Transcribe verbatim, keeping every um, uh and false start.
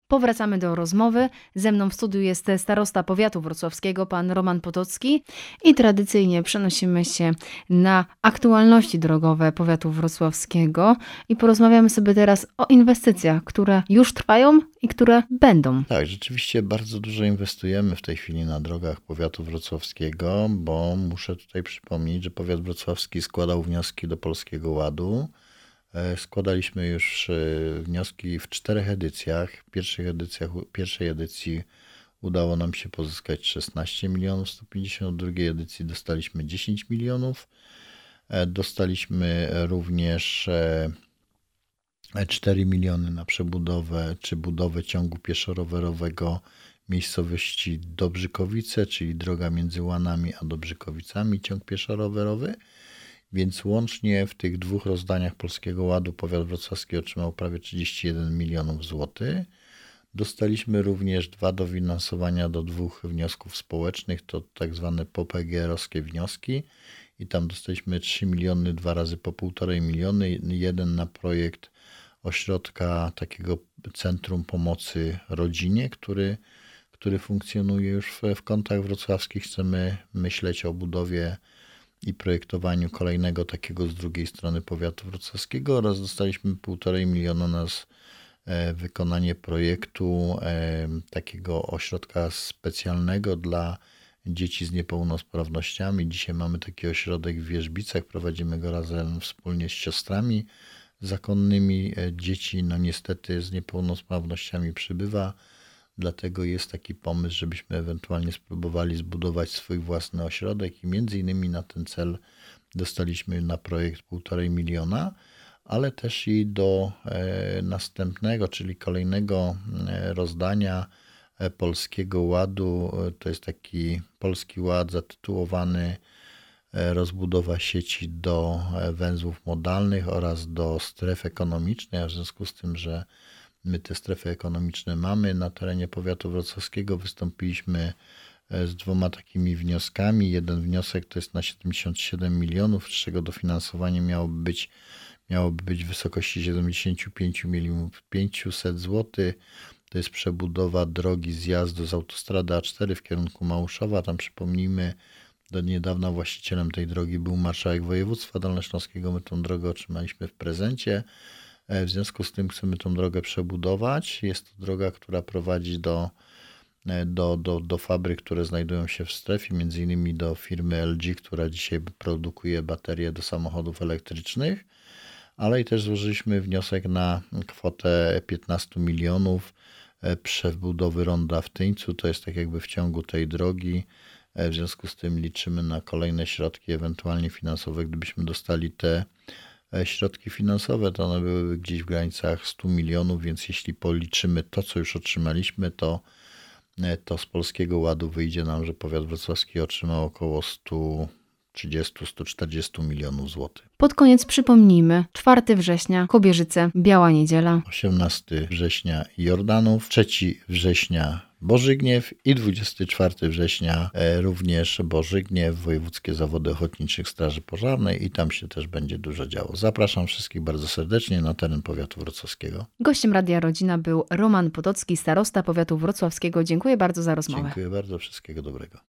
Powracamy do rozmowy. Ze mną w studiu jest starosta powiatu wrocławskiego, pan Roman Potocki. I tradycyjnie przenosimy się na aktualności drogowe powiatu wrocławskiego i porozmawiamy sobie teraz o inwestycjach, które już trwają i które będą. Tak, rzeczywiście bardzo dużo inwestujemy w tej chwili na drogach powiatu wrocławskiego, bo muszę tutaj przypomnieć, że powiat wrocławski składał wnioski do Polskiego Ładu. Składaliśmy już wnioski w czterech edycjach. W pierwszych edycjach, pierwszej edycji udało nam się pozyskać szesnaście milionów sto pięćdziesiąt, w drugiej edycji dostaliśmy dziesięć milionów. Dostaliśmy również cztery miliony na przebudowę czy budowę ciągu pieszo-rowerowego miejscowości Dobrzykowice, czyli droga między Łanami a Dobrzykowicami, ciąg pieszo-rowerowy. Więc łącznie w tych dwóch rozdaniach Polskiego Ładu powiat wrocławski otrzymał prawie trzydzieści jeden milionów złotych. Dostaliśmy również dwa dofinansowania do dwóch wniosków społecznych, to tak zwane P O P G R-owskie wnioski i tam dostaliśmy trzy miliony, dwa razy po półtorej miliony, jeden na projekt ośrodka takiego Centrum Pomocy Rodzinie, który, który funkcjonuje już w, w kątach wrocławskich. Chcemy myśleć o budowie i projektowaniu kolejnego takiego z drugiej strony powiatu wrocławskiego oraz dostaliśmy półtorej miliona na wykonanie projektu takiego ośrodka specjalnego dla dzieci z niepełnosprawnościami. Dzisiaj mamy taki ośrodek w Wierzbicach, prowadzimy go razem wspólnie z siostrami zakonnymi. Dzieci no niestety z niepełnosprawnościami przybywa, dlatego jest taki pomysł, żebyśmy ewentualnie spróbowali zbudować swój własny ośrodek i między innymi na ten cel dostaliśmy na projekt półtorej miliona, ale też i do następnego, czyli kolejnego rozdania Polskiego Ładu. To jest taki Polski Ład zatytułowany Rozbudowa sieci do węzłów modalnych oraz do stref ekonomicznych, a w związku z tym, że my te strefy ekonomiczne mamy na terenie powiatu wrocławskiego, wystąpiliśmy z dwoma takimi wnioskami. Jeden wniosek to jest na siedemdziesiąt siedem milionów, z czego dofinansowanie miałoby być, miałoby być w wysokości siedemdziesiąt pięć milionów pięćset złotych. To jest przebudowa drogi zjazdu z autostrady A cztery w kierunku Małuszowa. Tam przypomnijmy, do niedawna właścicielem tej drogi był marszałek województwa dolnośląskiego. My tą drogę otrzymaliśmy w prezencie. W związku z tym chcemy tą drogę przebudować. Jest to droga, która prowadzi do, do, do, do fabryk, które znajdują się w strefie, między innymi do firmy L G, która dzisiaj produkuje baterie do samochodów elektrycznych, ale i też złożyliśmy wniosek na kwotę piętnaście milionów przebudowy ronda w Tyńcu. To jest tak jakby w ciągu tej drogi. W związku z tym liczymy na kolejne środki, ewentualnie finansowe. Gdybyśmy dostali te środki finansowe, to one byłyby gdzieś w granicach stu milionów, więc jeśli policzymy to, co już otrzymaliśmy, to, to z Polskiego Ładu wyjdzie nam, że powiat wrocławski otrzymał około sto trzydzieści do stu czterdziestu milionów złotych. Pod koniec przypomnijmy, czwartego września Kobierzyce, Biała Niedziela. osiemnastego września Jordanów, trzeciego września Bożygniew i dwudziestego czwartego września również Bożygniew, Wojewódzkie Zawody Ochotniczych Straży Pożarnej i tam się też będzie dużo działo. Zapraszam wszystkich bardzo serdecznie na teren powiatu wrocławskiego. Gościem Radia Rodzina był Roman Potocki, starosta powiatu wrocławskiego. Dziękuję bardzo za rozmowę. Dziękuję bardzo, wszystkiego dobrego.